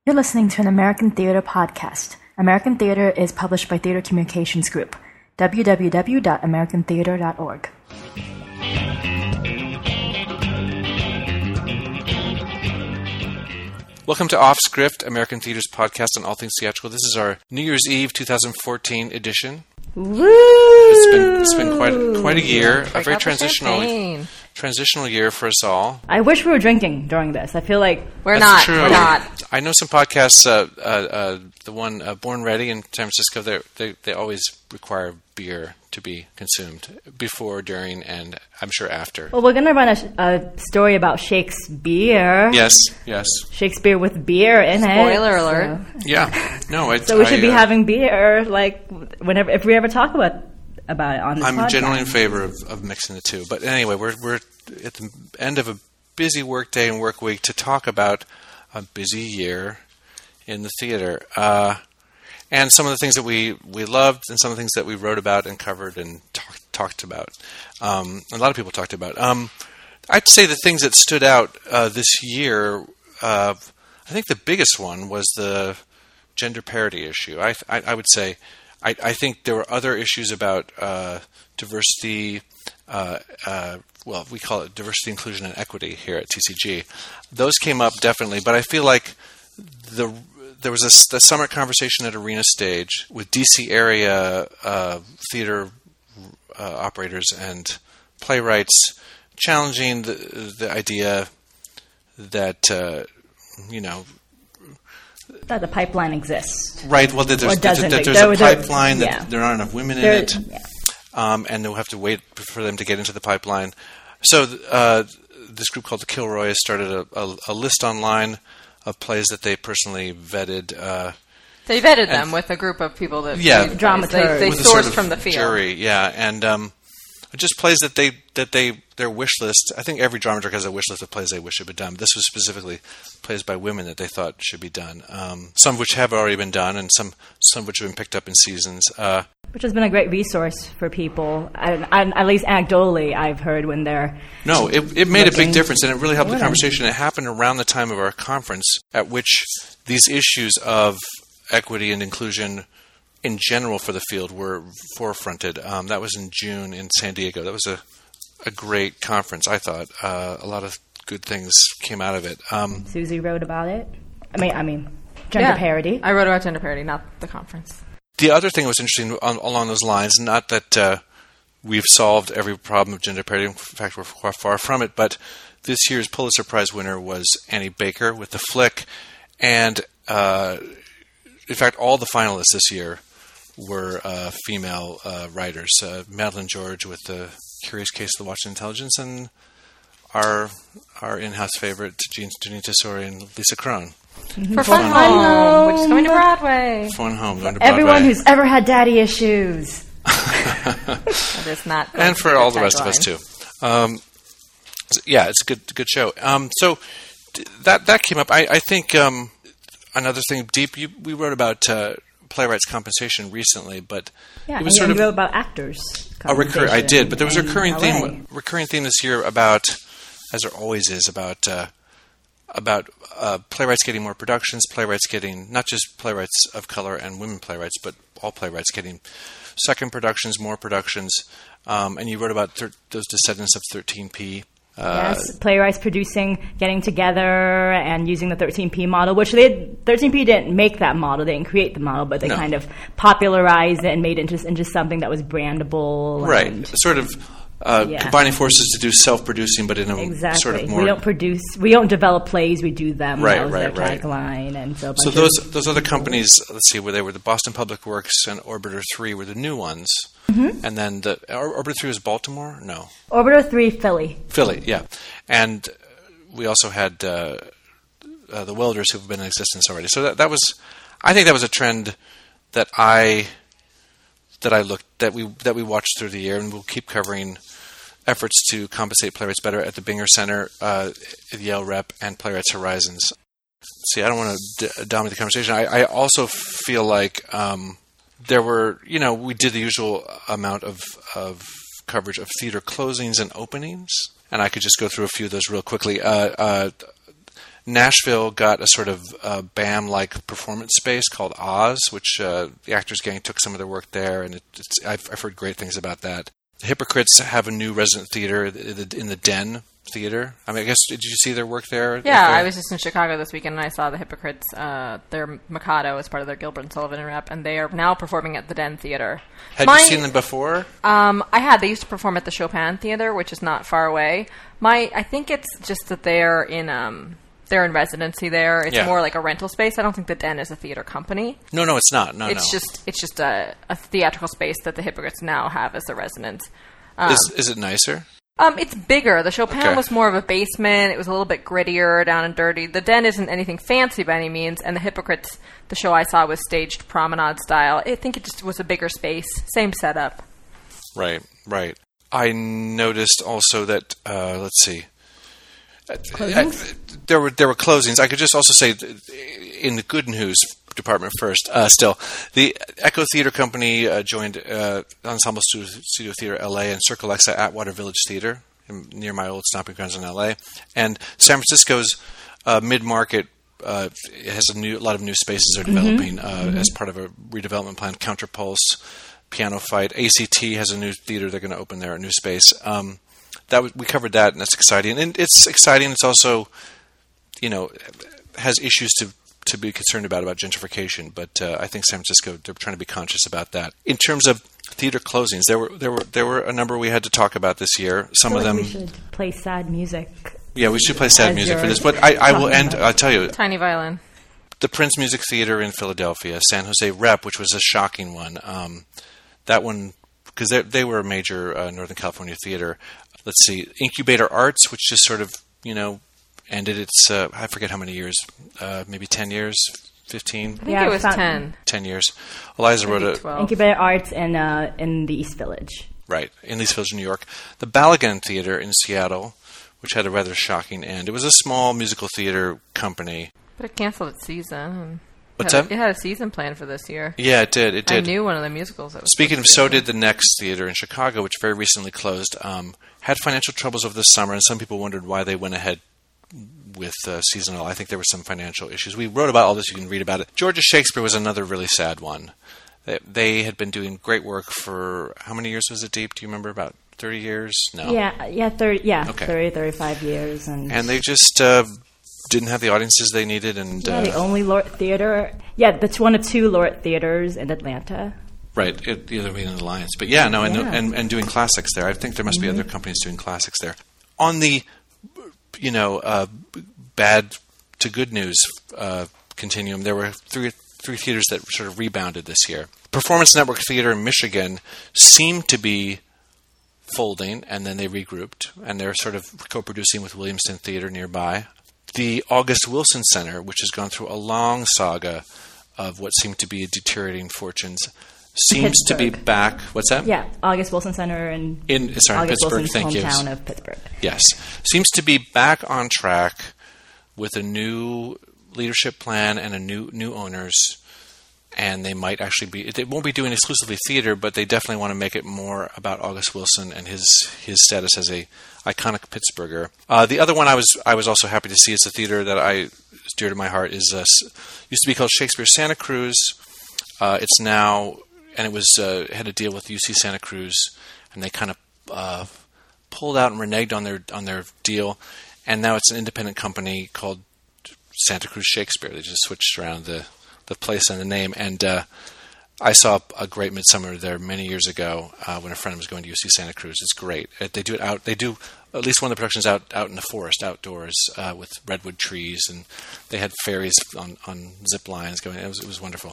You're listening to an American Theater podcast. American Theater is published by Theater Communications Group. www.americantheater.org. Welcome to Off Script, American Theater's podcast on all things theatrical. This is our New Year's Eve 2014 edition. Woo! It's been quite a year, a very transitional year for us all. I wish we were drinking during this. I feel like We're not. I know some podcasts. The one Born Ready in San Francisco, they always require beer to be consumed before, during, and I'm sure after. Well, we're going to run a story about Shakespeare. Yes. Shakespeare with beer in it. Spoiler alert. So. Yeah. No. So we should be having beer like whenever if we ever talk about it on this podcast. I'm generally in favor of mixing the two. But anyway, we're at the end of a busy work day and work week to talk about a busy year in the theater. And some of the things that we loved and some of the things that we wrote about and covered and talked about. A lot of people talked about. I'd say the things that stood out this year, I think the biggest one was the gender parity issue. I would say I think there were other issues about diversity, we call it diversity, inclusion, and equity here at TCG. Those came up definitely, but I feel like there was the summer conversation at Arena Stage with DC area theater operators and playwrights challenging the idea that, that the pipeline exists. Right. Well, there's a pipeline, that there aren't enough women in it, and they'll have to wait for them to get into the pipeline. So this group called the Kilroy started a list online of plays that they personally vetted. They vetted them with a group of people that dramaturgs. They sourced from the field. Jury, and just plays that their wish list. I think every dramaturg has a wish list of plays they wish had been done. This was specifically plays by women that they thought should be done. Some of which have already been done, and some of which have been picked up in seasons. Which has been a great resource for people. At least anecdotally, I've heard when they're... No, it made a big difference, and it really helped the conversation. It happened around the time of our conference, at which these issues of equity and inclusion in general for the field were forefronted. That was in June in San Diego. That was a great conference, I thought. A lot of good things came out of it. Susie wrote about it. I mean, gender parity. I wrote about gender parity, not the conference. The other thing that was interesting along those lines, not that we've solved every problem of gender parity. In fact, we're far from it. But this year's Pulitzer Prize winner was Annie Baker with The Flick. And, in fact, all the finalists this year were female writers. Madeline George with The Curious Case of the Washington Intelligence, and our in-house favorite, Janine Tesori and Lisa Kron. For Fun Home, which is going to Broadway. Fun Home, going to Broadway. Everyone who's ever had daddy issues. That is not. And for all the rest of us too. It's a good show. So that came up. I think another thing, Deep. We wrote about playwrights' compensation recently, but it was sort of wrote about actors. I did, but there was a recurring theme this year about, as there always is, about playwrights getting more productions, playwrights getting, not just playwrights of color and women playwrights, but all playwrights getting second productions, more productions. And you wrote about those descendants of 13P. Yes, playwrights getting together and using the 13P model, which 13P didn't make that model, they didn't create the model, but they kind of popularized it and made it into just something that was brandable. Right, sort of combining forces to do self-producing, but in a sort of more... We don't develop plays, we do them. Right. Tagline, and so those other companies, let's see, where they were the Boston Public Works and Orbiter 3 were the new ones. Mm-hmm. And then the Orbiter 3 was Baltimore? No. Orbiter 3, Philly. Philly, yeah. And we also had the Welders who've been in existence already. So I think that was a trend that we watched through the year, and we'll keep covering efforts to compensate playwrights better at the Binger Center, at Yale Rep, and Playwrights Horizons. See, I don't want to dominate the conversation. I also feel like there were, we did the usual amount of coverage of theater closings and openings, and I could just go through a few of those real quickly. Nashville got a sort of BAM-like performance space called Oz, which the Actors Gang took some of their work there, and I've heard great things about that. The Hypocrites have a new resident theater in the Den Theater. I mean, I guess, did you see their work there? Yeah, I was just in Chicago this weekend, and I saw the Hypocrites. Their Mikado as part of their Gilbert and Sullivan rep, and they are now performing at the Den Theater. Had you seen them before? I had. They used to perform at the Chopin Theater, which is not far away. I think it's just that they're in residency there. It's more like a rental space. I don't think the Den is a theater company. No, it's not. It's just a theatrical space that the Hypocrites now have as a residence. Is it nicer? It's bigger. The Chopin was more of a basement. It was a little bit grittier, down and dirty. The Den isn't anything fancy by any means, and the Hypocrites, the show I saw, was staged promenade style. I think it just was a bigger space, same setup. Right. I noticed also that let's see. There were closings. I could just also say in the good news department first. Still, the Echo Theater Company joined Ensemble Studio Theater LA and Circle X at Atwater Village Theater near my old stomping grounds in LA. And San Francisco's mid-market has a lot of new spaces are developing as part of a redevelopment plan. Counterpulse, Piano Fight, ACT has a new theater they're going to open there, a new space. We covered that, and that's exciting. And it's exciting. It's also, has issues to be concerned about gentrification. But I think San Francisco, they're trying to be conscious about that. In terms of theater closings, there were a number we had to talk about this year. Some of them. We should play sad music. Yeah, we should play sad music for this. But I will end. I'll tell you. Tiny Violin. The Prince Music Theater in Philadelphia, San Jose Rep, which was a shocking one. That one, because they were a major Northern California theater. Let's see, Incubator Arts, which just sort of, ended its, I forget how many years, maybe 10 years, 15? I think it was 10. 10 years. Eliza wrote 12. Incubator Arts in the East Village. Right, in East Village, New York. The Balagan Theater in Seattle, which had a rather shocking end. It was a small musical theater company. But it canceled its season. What's that? It had a season planned for this year. Yeah, it did. I knew one of the musicals. That was Speaking of, so did the Next Theater in Chicago, which very recently closed. Had financial troubles over the summer, and some people wondered why they went ahead with seasonal. I think there were some financial issues. We wrote about all this. You can read about it. Georgia Shakespeare was another really sad one. They had been doing great work for, how many years was it, Deep? Do you remember? About 30 years? No. Yeah, 30, okay. 30, 35 years. And they just didn't have the audiences they needed. And the only Lort Theater. Yeah, that's one of two Lort Theaters in Atlanta. Right, the other being in the Alliance. But and doing classics there. I think there must be other companies doing classics there. On the, bad to good news continuum, there were three theaters that sort of rebounded this year. Performance Network Theater in Michigan seemed to be folding, and then they regrouped, and they're sort of co-producing with Williamston Theater nearby. The August Wilson Center, which has gone through a long saga of what seemed to be deteriorating fortunes, seems to be back. What's that? Yeah, August Wilson Center in Pittsburgh. Wilson's Thank you. Hometown of Pittsburgh. Yes, seems to be back on track with a new leadership plan and a new owners. And they might actually be. They won't be doing exclusively theater, but they definitely want to make it more about August Wilson and his status as a iconic Pittsburgher. The other one I was also happy to see is a theater that is dear to my heart. Is used to be called Shakespeare Santa Cruz. It's now. And it was had a deal with UC Santa Cruz, and they kind of pulled out and reneged on their deal, and now it's an independent company called Santa Cruz Shakespeare. They just switched around the place and the name, and I saw a great Midsummer there many years ago when a friend was going to UC Santa Cruz. It's great. They do it out. They do at least one of the productions out in the forest, outdoors, with redwood trees, and they had ferries on zip lines going. It was wonderful.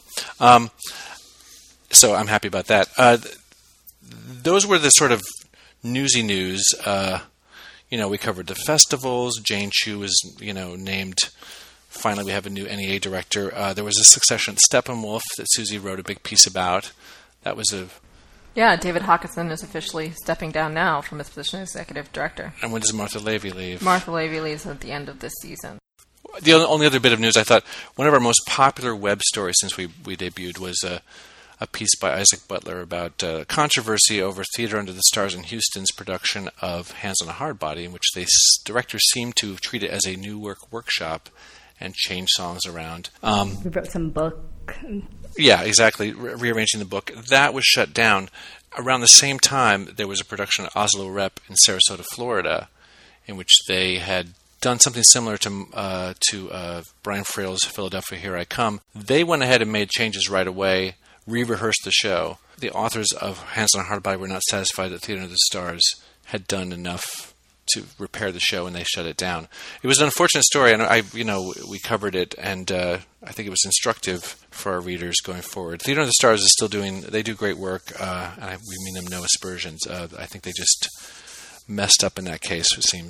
So I'm happy about that. Those were the sort of newsy news. We covered the festivals. Jane Chu was, named. Finally, we have a new NEA director. There was a succession at Steppenwolf that Susie wrote a big piece about. That was David Hawkinson is officially stepping down now from his position as executive director. And when does Martha Levy leave? Martha Levy leaves at the end of this season. The only other bit of news, I thought one of our most popular web stories since we debuted was a piece by Isaac Butler about controversy over Theater Under the Stars in Houston's production of Hands on a Hard Body, in which the directors seemed to treat it as a new workshop and change songs around. We wrote some book. Yeah, exactly. Rearranging the book. That was shut down. Around the same time, there was a production at Oslo Rep in Sarasota, Florida, in which they had done something similar to Brian Frail's Philadelphia Here I Come. They went ahead and made changes right away, re-rehearsed the show. The authors of Hands on a Hard Body were not satisfied that Theater Under the Stars had done enough to repair the show, and they shut it down. It was an unfortunate story, and we covered it, and I think it was instructive for our readers going forward. Theater Under the Stars is still they do great work, and we mean them no aspersions. I think they just messed up in that case, it seems.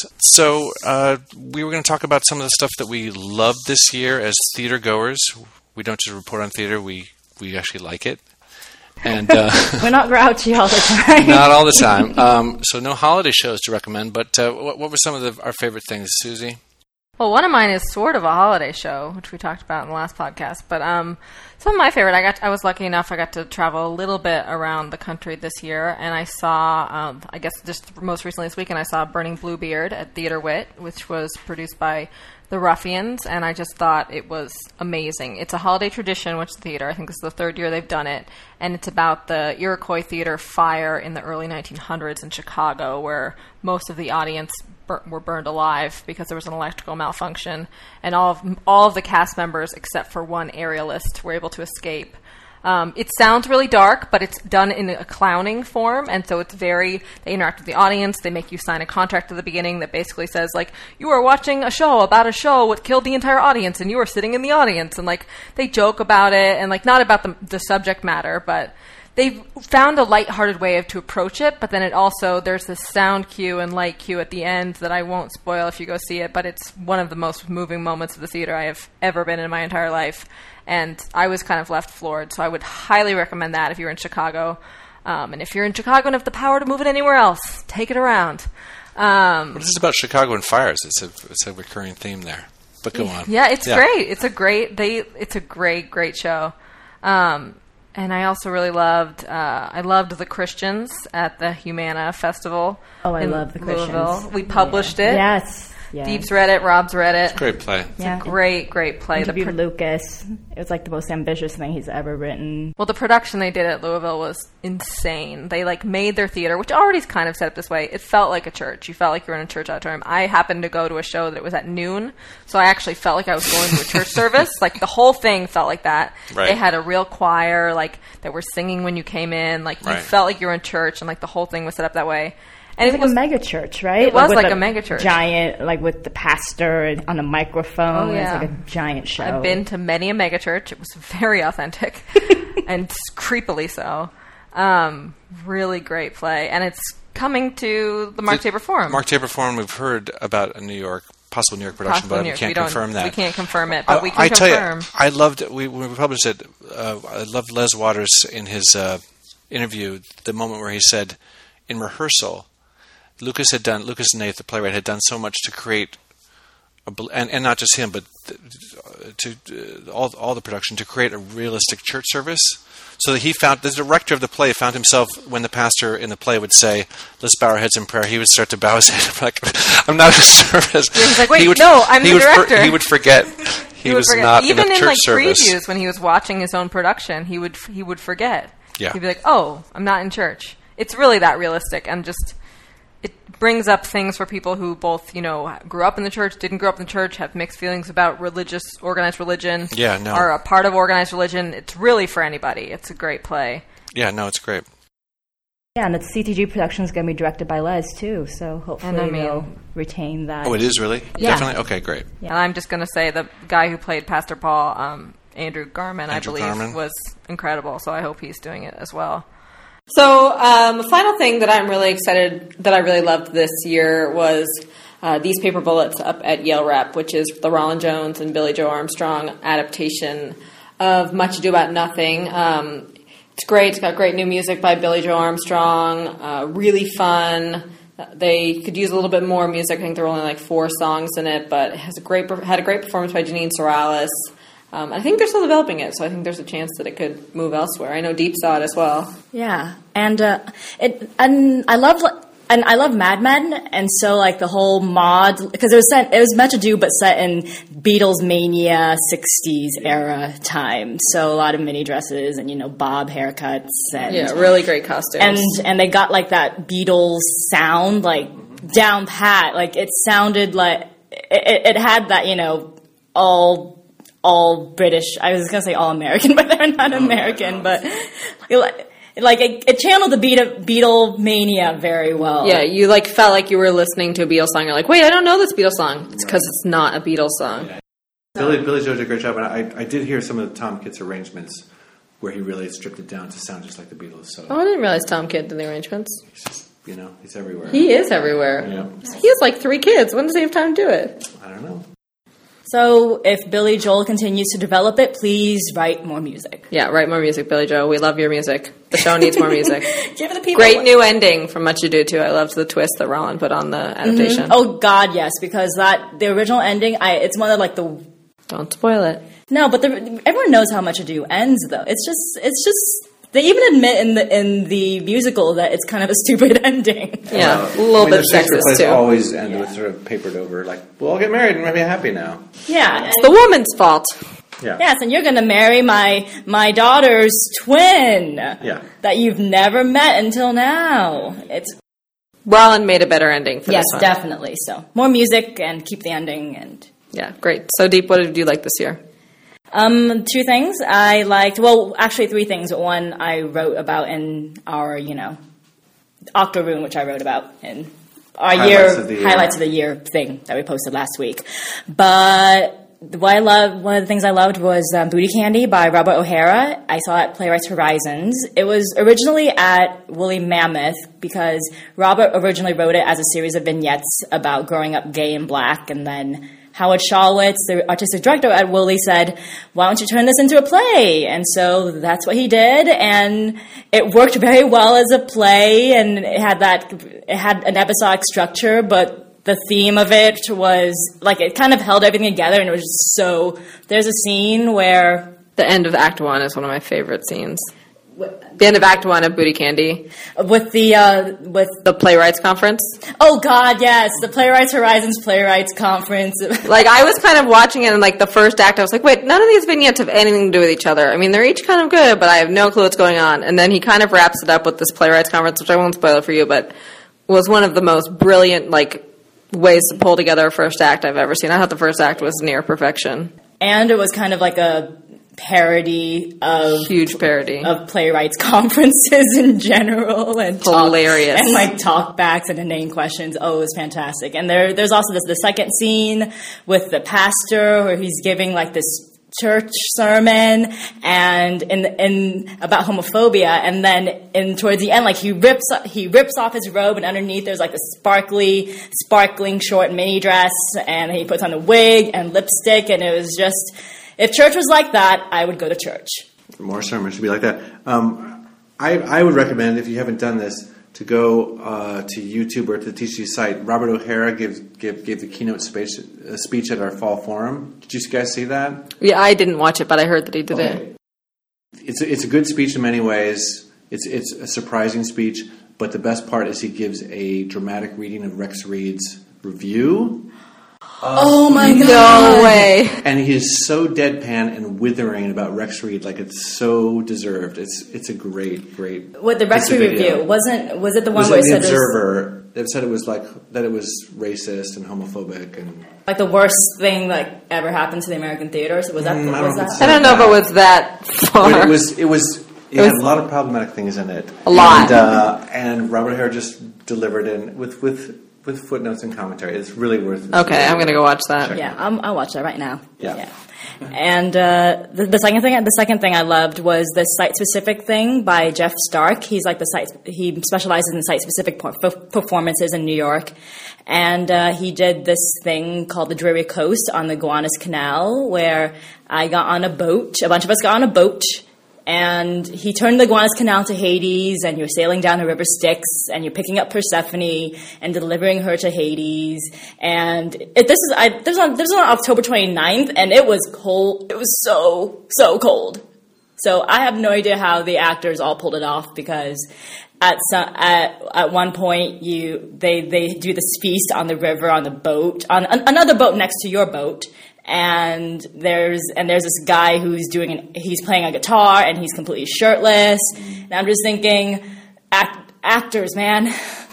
So we were going to talk about some of the stuff that we loved this year as theater goers. We don't just report on theater, we actually like it. And we're not grouchy all the time. Not all the time. So no holiday shows to recommend, but what were some of our favorite things, Susie? Well, one of mine is sort of a holiday show, which we talked about in the last podcast. But some of my favorite, I was lucky enough, I got to travel a little bit around the country this year, and I saw, I guess just most recently this weekend, I saw Burning Bluebeard at Theater Wit, which was produced by the Ruffians, and I just thought it was amazing. It's a holiday tradition, which the theater, I think this is the third year they've done it, and it's about the Iroquois Theater fire in the early 1900s in Chicago, where most of the audience were burned alive because there was an electrical malfunction, and all of the cast members, except for one aerialist, were able to escape. It sounds really dark, but it's done in a clowning form, and so they interact with the audience, they make you sign a contract at the beginning that basically says, like, you are watching a show about a show what killed the entire audience, and you are sitting in the audience, and, like, they joke about it, and, like, not about the subject matter, but they've found a lighthearted way to approach it, but then there's this sound cue and light cue at the end that I won't spoil if you go see it, but it's one of the most moving moments of the theater I have ever been in my entire life. And I was kind of left floored, so I would highly recommend that if you're in Chicago. And if you're in Chicago and have the power to move it anywhere else, take it around. What is this about Chicago and fires? It's a recurring theme there. But go on. Yeah, it's great. It's a great show. And I also really loved the Christians at the Humana Festival. Oh, I love the Christians. Louisville. We published it. Yes. Deep's read it. Rob's read it. It's a great play. It's a great play. Interviewed Lucas. It was like the most ambitious thing he's ever written. Well, the production they did at Louisville was insane. They made their theater, which already is kind of set up this way. It felt like a church. You felt like you were in a church auditorium. I happened to go to a show that it was at noon, so I actually felt like I was going to a church service. Like, the whole thing felt like that. Right. They had a real choir, that were singing when you came in. You felt like you were in church, and the whole thing was set up that way. And it was like a mega church, right? It was like a mega church. Giant, with the pastor on a microphone. Oh, yeah. It's like a giant show. I've been to many a mega church. It was very authentic and creepily so. Really great play. And it's coming to the Mark Taper Forum. Mark Taper Forum, we've heard about a possible New York production, but we can't confirm that. We can't confirm it, but we can confirm. I loved it. When we published it, I loved Les Waters in his interview, the moment where he said, in rehearsal, Lucas Nath, the playwright, had done so much to create, and not just him, but all the production, to create a realistic church service. So that the director of the play found himself, when the pastor in the play would say, "Let's bow our heads in prayer," he would start to bow his head. I'm not in a service. He's like, wait, I'm the director. He would forget. He was not even in a church service. Even in previews, when he was watching his own production, he would forget. Yeah. He'd be like, "Oh, I'm not in church." It's really that realistic, and just it brings up things for people who both, grew up in the church, didn't grow up in the church, have mixed feelings about organized religion, are a part of organized religion. It's really for anybody. It's a great play. Yeah, no, it's great. Yeah, and the CTG production is going to be directed by Les, too, so hopefully they'll retain that. Oh, it is really? Yeah. Definitely? Okay, great. Yeah. And I'm just going to say the guy who played Pastor Paul, Andrew Garman, I believe, was incredible, so I hope he's doing it as well. So, the final thing that I'm really excited, that I really loved this year was These Paper Bullets up at Yale Rep, which is the Roland Jones and Billie Joe Armstrong adaptation of Much Ado About Nothing. It's great. It's got great new music by Billie Joe Armstrong, really fun. They could use a little bit more music. I think there were only 4 songs in it, but it had a great performance by Janine Sorales. I think they're still developing it, so I think there's a chance that it could move elsewhere. I know Deep saw it as well. Yeah, and I love Mad Men, and so like the whole mod, because it was Much Ado but set in Beatles mania 60s era time. So a lot of mini dresses and bob haircuts and really great costumes. And they got like that Beatles sound like down pat. Like it sounded like it had that all British. I was gonna say all American, but they're not American. But it channeled the Beatlemania very well. Yeah, you felt like you were listening to a Beatles song. You're like, wait, I don't know this Beatles song. It's because it's not a Beatles song. Billy Joe did a great job, and I did hear some of the Tom Kitts arrangements where he really stripped it down to sound just like the Beatles. So I didn't realize Tom Kidd did the arrangements. He's just, he's everywhere. He is everywhere. Yeah. He has like 3 kids. When does he have time to do it? I don't know. So if Billy Joel continues to develop it, please write more music. Yeah, write more music, Billy Joel. We love your music. The show needs more music. Give the people great new ending from Much Ado too. I loved the twist that Roland put on the adaptation. Mm-hmm. Oh God, yes, because the original ending, it's one of like the. Don't spoil it. No, but everyone knows how Much Ado ends, though. It's just. They even admit in the musical that it's kind of a stupid ending. Yeah, a little bit sexist too. Always end with sort of papered over, like, we'll all get married and we'll be happy now. Yeah, it's the woman's fault. Yeah. Yes, and you're going to marry my daughter's twin. Yeah. That you've never met until now. It's Roland made a better ending for this one. Yes, definitely. So more music and keep the ending and. Yeah, great. So Deep, what did you like this year? 2 things I liked. Well, actually 3 things. One I wrote about in our, Octoroon, which I wrote about in our highlights of the year thing that we posted last week. But one of the things I loved was Booty Candy by Robert O'Hara. I saw it at Playwrights Horizons. It was originally at Woolly Mammoth because Robert originally wrote it as a series of vignettes about growing up gay and black, and then Howard Shawitz, the artistic director at Woolly, said, why don't you turn this into a play? And so that's what he did, and it worked very well as a play, and it had an episodic structure, but the theme of it was, it kind of held everything together, and it was just so... There's a scene where... The end of Act 1 is one of my favorite scenes. The end of Act 1 of Booty Candy. With the Playwrights Conference. Oh, God, yes. The Playwrights Horizons Playwrights Conference. I was kind of watching it, and, the first act, I was like, wait, none of these vignettes have anything to do with each other. I mean, they're each kind of good, but I have no clue what's going on. And then he kind of wraps it up with this Playwrights Conference, which I won't spoil it for you, but was one of the most brilliant, ways to pull together a first act I've ever seen. I thought the first act was near perfection. And it was kind of like a parody of huge parody of playwrights conferences in general, and hilarious and talkbacks and inane questions. Oh, it was fantastic. And there's also the second scene with the pastor where he's giving this church sermon and in about homophobia, and then towards the end, he rips off his robe, and underneath there's a sparkling short mini dress, and he puts on a wig and lipstick, and it was just. If church was like that, I would go to church. More sermons should be like that. I would recommend, if you haven't done this, to go to YouTube or to the TCG site. Robert O'Hara gave the keynote speech at our fall forum. Did you guys see that? Yeah, I didn't watch it, but I heard that he did it. It's a good speech in many ways. It's a surprising speech, but the best part is he gives a dramatic reading of Rex Reed's review. Oh my God! No way! And he is so deadpan and withering about Rex Reed, it's so deserved. It's a great. What the Rex Reed review was it the one where it said the Observer? It said it was that it was racist and homophobic and the worst thing that ever happened to the American theater. So was that? I don't know if it was that far. But it was had a lot of problematic things in it. A lot. And Robert O'Hara just delivered in with footnotes and commentary. It's really worth it. Okay, I'm going to go watch that. Yeah, I'll watch that right now. Yeah. And the second thing I loved was the site-specific thing by Jeff Stark. He's he specializes in site-specific performances in New York. And he did this thing called the Dreary Coast on the Gowanus Canal, where I got on a boat. A bunch of us got on a boat. And he turned the Gowanus Canal to Hades, and you're sailing down the river Styx, and you're picking up Persephone and delivering her to Hades. And this was on October 29th, and it was cold. It was so cold. So I have no idea how the actors all pulled it off, because at one point they do this feast on the river on the boat, on another boat next to your boat. And there's this guy who's he's playing a guitar, and he's completely shirtless. And I'm just thinking, actors, man,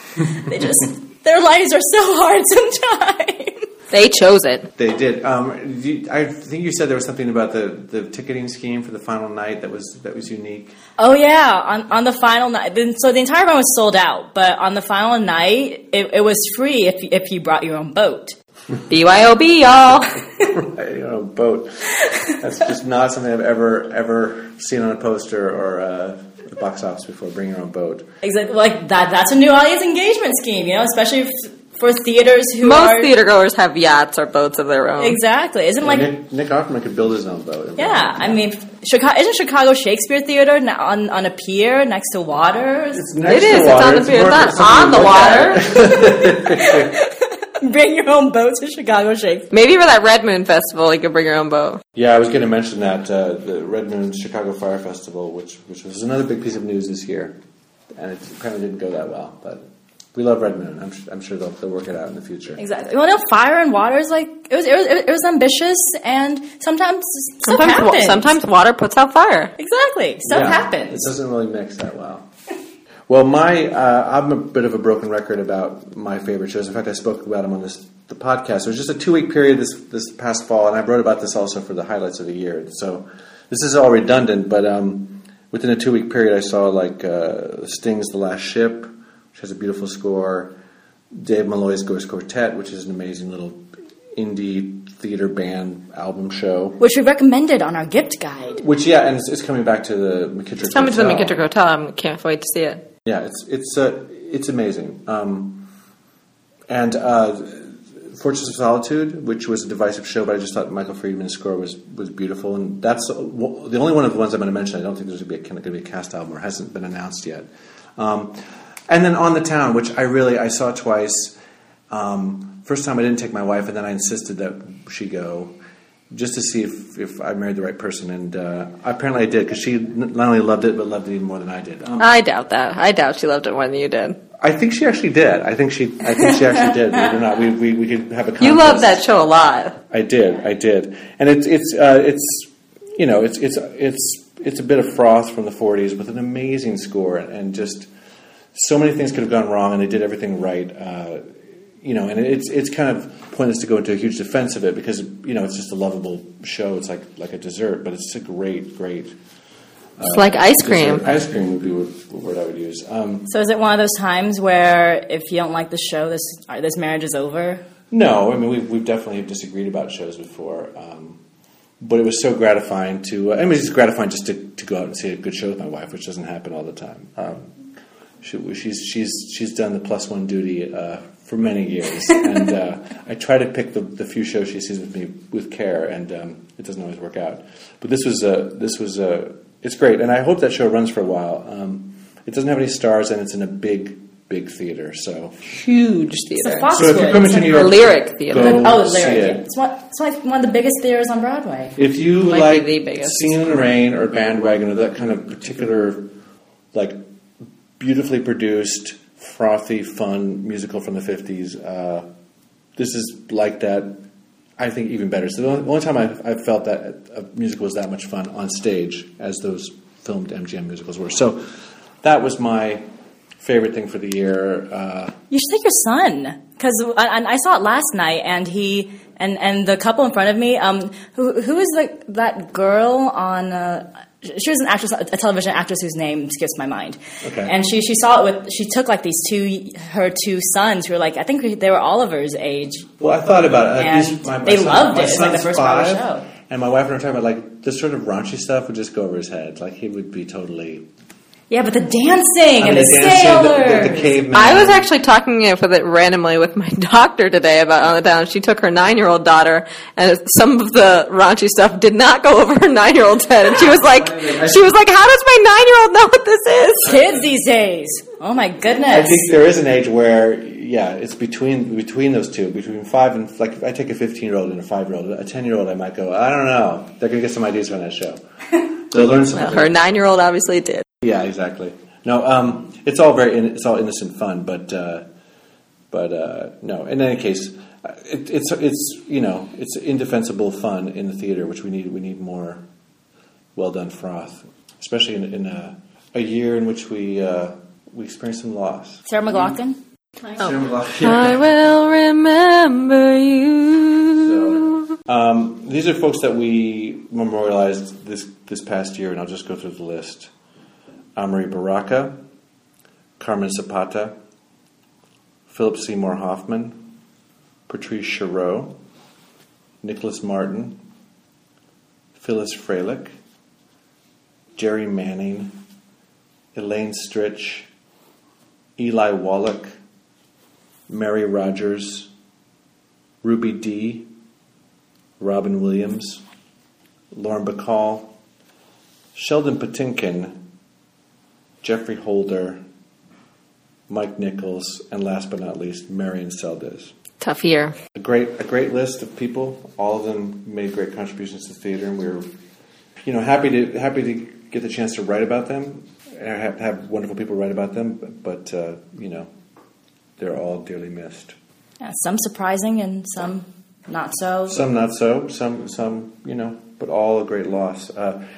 their lives are so hard sometimes. They chose it. They did. I think you said there was something about the ticketing scheme for the final night that was unique. Oh yeah, on the final night. So the entire run was sold out, but on the final night, it was free if you brought your own boat. BYOB, y'all. Right, a boat. That's just not something I've ever seen on a poster or the box office before. Bring your own boat. Exactly, like that. That's a new audience engagement scheme, especially for theaters who most theater goers have yachts or boats of their own. Exactly, isn't like Nick Offerman could build his own boat. Yeah, I mean, isn't Chicago Shakespeare Theater on a pier next to water? It's next to water. It's on the pier. It's not on the water. Bring your own boat to Chicago Shakespeare. Maybe for that Red Moon Festival, you could bring your own boat. Yeah, I was going to mention that the Red Moon Chicago Fire Festival, which was another big piece of news this year, and it apparently didn't go that well. But we love Red Moon. I'm sure they'll work it out in the future. Exactly. Well, no, fire and water is like it was ambitious, and sometimes happens. Sometimes water puts out fire. Exactly. Stuff happens. It doesn't really mix that well. Well, I'm a bit of a broken record about my favorite shows. In fact, I spoke about them on the podcast. It was just a 2-week period this past fall, and I wrote about this also for the highlights of the year. So this is all redundant, but within a 2-week period, I saw Sting's The Last Ship, which has a beautiful score, Dave Malloy's Ghost Quartet, which is an amazing little indie theater band album show, which we recommended on our gift guide. And it's coming back to the McKittrick Hotel. It's coming to the McKittrick Hotel. I can't wait to see it. Yeah, it's amazing. And Fortress of Solitude, which was a divisive show, but I just thought Michael Friedman's score was beautiful, and that's the only one of the ones I'm going to mention. I don't think there's going to be a cast album, or hasn't been announced yet. And then On the Town, which I saw twice. First time I didn't take my wife, and then I insisted that she go, just to see if I married the right person, and apparently I did, because she not only loved it, but loved it even more than I did. I doubt that. I doubt she loved it more than you did. I think she actually did. I think she actually did. Believe it or not, we could have a contest. You love that show a lot. I did, and it's a bit of froth from the 40s with an amazing score, and just so many things could have gone wrong, and they did everything right. And it's kind of pointless to go into a huge defense of it, because it's just a lovable show. It's like a dessert, but it's a great. It's like ice cream. Ice cream would be the word I would use. So is it one of those times where if you don't like the show, this marriage is over? No, I mean we've definitely disagreed about shows before, but it was so gratifying it's gratifying just to go out and see a good show with my wife, which doesn't happen all the time. She's done the +1 duty for many years, and I try to pick the few shows she sees with me with care, and it doesn't always work out. But this was it's great, and I hope that show runs for a while. It doesn't have any stars, and it's in a big theater, so huge theater. So if you're coming to New York, Lyric Theater. Lyric. It's one of the biggest theaters on Broadway. If you like Singing in the Rain or Bandwagon or that kind of particular, beautifully produced, frothy, fun musical from the 50s, this is like that. I think even better. So the only time I've felt that a musical was that much fun on stage as those filmed MGM musicals were. So that was my favorite thing for the year. You should take your son, because I saw it last night, and he and the couple in front of me. Who is that girl on? She was an actress, a television actress whose name skips my mind. Okay. And she saw it she took her two sons who were I think they were Oliver's age. Well, I thought about it. And they loved it. It's like the first part of the show. And my wife and I were talking about this sort of raunchy stuff would just go over his head. He would be totally Yeah, but the dancing and the dancing, sailors. the caveman. I was actually talking with it randomly with my doctor today about On the Town. She took her 9-year-old daughter, and some of the raunchy stuff did not go over her 9-year-old's head. And she was like, "How does my 9-year-old know what this is?" Kids these days. Oh my goodness. I think there is an age where, it's between those two, between 5 and, like, if I take a 15-year-old and a 5-year-old, a 10-year-old, I might go, I don't know. They're going to get some ideas from that show. They'll learn something. Her 9-year-old obviously did. Yeah, exactly. No, it's all it's all innocent fun, but no. In any case, it's indefensible fun in the theater, which we need. We need more well done froth, especially in a year in which we experienced some loss. Sarah McLachlan? Sarah McLachlan. I will remember you. So, these are folks that we memorialized this past year, and I'll just go through the list. Amari Baraka, Carmen Zapata, Philip Seymour Hoffman, Patrice Chereau, Nicholas Martin, Phyllis Freilich, Jerry Manning, Elaine Stritch, Eli Wallach, Mary Rogers, Ruby Dee, Robin Williams, Lauren Bacall, Sheldon Patinkin, Jeffrey Holder, Mike Nichols, and last but not least, Marion Seldes. Tough year. A great list of people. All of them made great contributions to theater, and we were, happy to get the chance to write about them, have wonderful people write about them. But they're all dearly missed. Yeah, some surprising and some not so. Some not so. Some but all a great loss.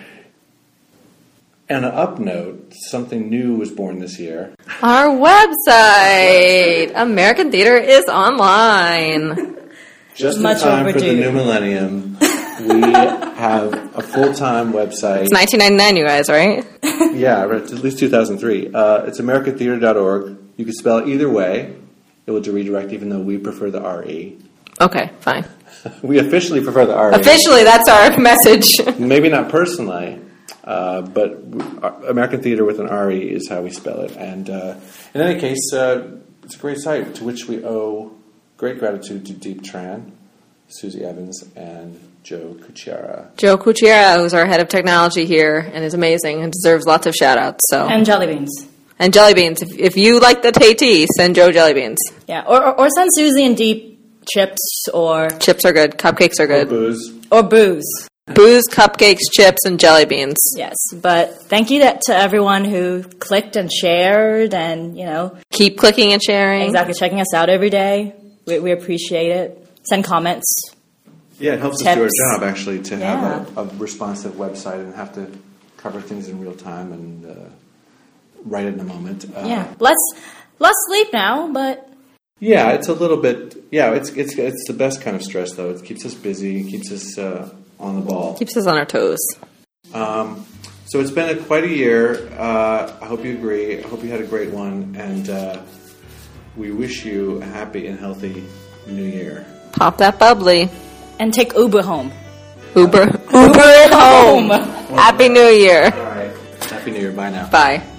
And an up note, something new was born this year. Our website, American Theater, is online. Just Much in time overdue. for the new millennium, we have a full-time website. It's 1999, you guys, right? Yeah, right, at least 2003. It's AmericanTheater.org. You can spell it either way. It will redirect, even though we prefer the R-E. Okay, fine. We officially prefer the R-E. Officially, that's our message. Maybe not personally. But American Theater with an R-E is how we spell it. And in any case, it's a great site to which we owe great gratitude to Deep Tran, Susie Evans, and Joe Kuchera. Joe Kuchera, who's our head of technology here and is amazing and deserves lots of shout-outs. So. And jelly beans. And jelly beans. If you like the Tay-T, send Joe jelly beans. Yeah, or send Susie and Deep chips or... Chips are good. Cupcakes are good. Or booze. Or booze. Booze, cupcakes, chips, and jelly beans. Yes, but thank you to everyone who clicked and shared and, Keep clicking and sharing. exactly checking us out every day. We appreciate it. Send comments. Yeah, it helps us do our job, actually, to have a responsive website and have to cover things in real time and write in a moment. Less sleep now, but... Yeah, it's a little bit... Yeah, it's the best kind of stress, though. It keeps us busy, keeps us... on the ball. Keeps us on our toes. So it's been quite a year. I hope you agree. I hope you had a great one. And we wish you a happy and healthy new year. Pop that bubbly. And take Uber home. Uber it home. Happy New Year. All right. Happy New Year. Bye now. Bye.